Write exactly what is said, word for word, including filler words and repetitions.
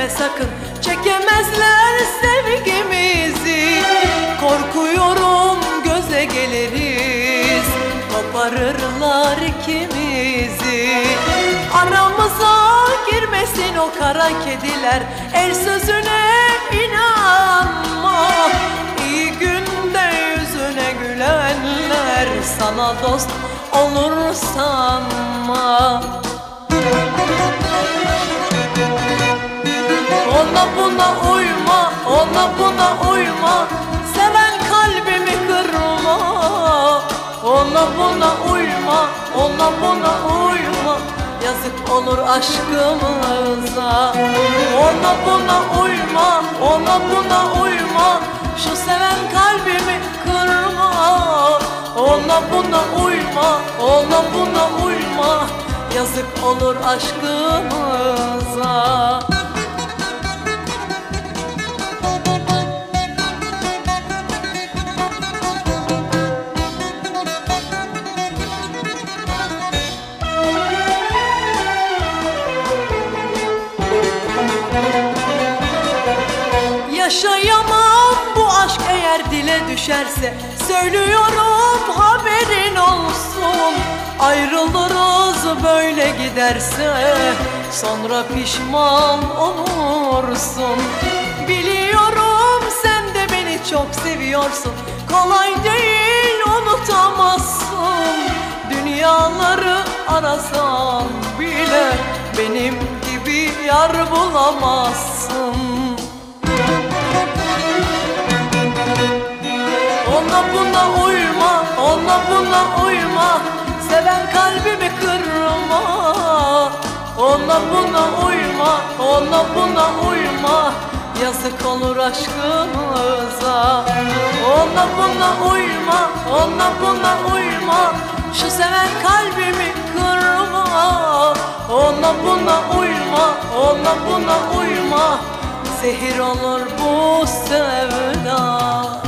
deme sakın, çekemezler sevgimizi. Korkuyorum göze geliriz, koparırlar ikimizi. Aramıza girmesin o kara kediler, el sözüne inanma. İyi günde yüzüne gülenler sana dost olur sanma. Ona buna uyma, ona buna uyma, seven kalbimi kırma. Ona buna uyma, ona buna uyma, yazık olur aşkımıza. Ona buna uyma, ona buna uyma, şu seven kalbimi kırma. Ona buna uyma, ona buna uyma, yazık olur aşkımıza. Yaşayamam bu aşk eğer dile düşerse, söylüyorum haberin olsun. Ayrılırız böyle giderse, sonra pişman olursun. Biliyorum sen de beni çok seviyorsun, kolay değil unutamazsın. Dünyaları arasan bile benim gibi yar bulamazsın. Ona buna uyma, ona buna uyma, seven kalbimi kırma. Ona buna uyma, ona buna uyma, yazık olur aşkımıza. Ona buna uyma, ona buna uyma, şu seven kalbimi kırma. Ona buna uyma, ona buna uyma, zehir olur bu sevda.